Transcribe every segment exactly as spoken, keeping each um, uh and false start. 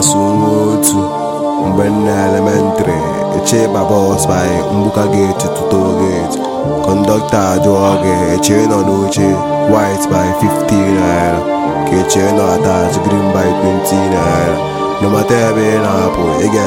Asumotu Mbena elementary Eche babos by Mbuka gate to toll gate Conductor joge Eche no noche White by fifteen naira Keche no attach green by twenty naira No matter be na po Ege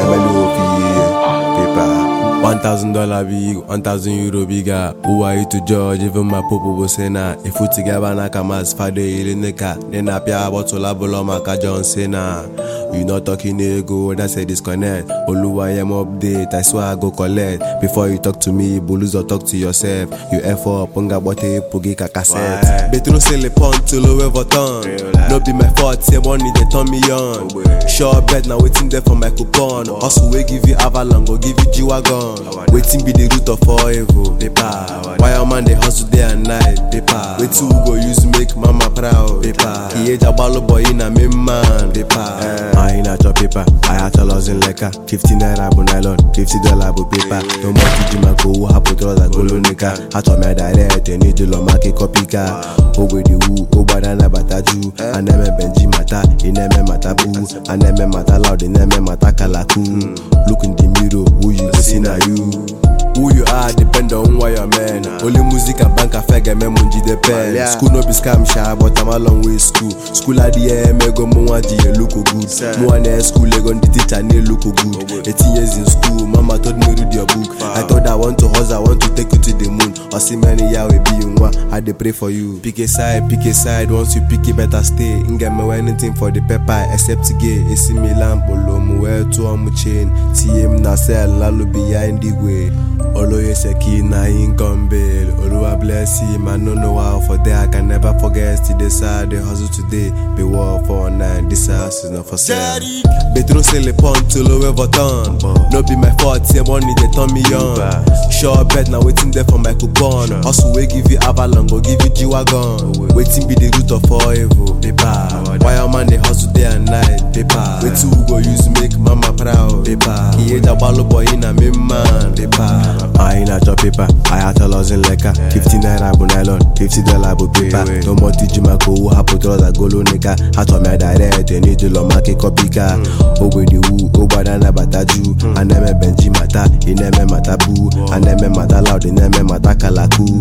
melufi Paper One thousand dollar big, one thousand euro bigger. Who are you to judge? Even my popo was saying that if you together na kamas fade ilineka, then appear about to labolo maka John Cena. You not talking ego, that's a disconnect. Oluwa am update, I swear I go collect. Before you talk to me, bulus or talk to yourself. You F up, punga bote pugi cassette. Betro sell a pont to low everton. No be my fault, say money they turn me on. Sure bet now waiting there for my coupon. Also we give you avalanche, go give you G-Wagon. Waiting be the root of all evil. Paper. Why a man they hustle day and night. Paper. Wait till we go use make mama proud. Paper. He age a ballo boy in a main man. Paper. I ain't a job paper. I had to lose in lekker. Fifteen naira bu nylon. Fifty dollar bu paper. No more to jima go. Who happen to the golonika. I told me direct. You need to lo make copy car. Oh with the who. Oh banana bataju. And them benji mata. In them mata boo. And them mata loud. In them mata kalaku. Look in the mirror. Who you go see now you. Who you are depend on why you're man. Only music and bank affect me munji depend. School no be scam sha, but I'm a long way school. School at the end, me go mo di look good. Mo an school le gon the teacher ne look good. Eighteen years in school, mama told me read your book. I thought I want to hustle, I want to take you to the moon. Or see many ya we be in one. I dey pray for you. Pick a side, pick a side. Once you pick it, better stay. Ain't get me anything for the pepper except gay. It's me lamp, olo mo wear to a chain. T M na sell, lalu behind the way. Oloye seki na income bail. Oluwa bless him, I don't know how for there I can never forget. Still the side they hustle today. Be war for nine. This house is not for sale. Betro sell a pont to low everton. No be my fault, say money they turn me on. Sure bet now waiting there for my coupon. Also we give you avalanche, go give you G-Wagon. Waiting be the root of all evil. Paper. Why a man they hustle day and night. Paper. Wait till we go use make mama proud. Paper. He age a ballo boy in a main man. Paper. I ain't a job paper, I had to lose in lekker. Fifteen naira bu nylon, fifty dollar bu paper. No more to jima go, who happen to the golonika. I told me direct, you need to lo make copy car. Oh with the who, oh banana bataju. And them benji mata, in them mata boo. And them mata loud, in them mata kalaku.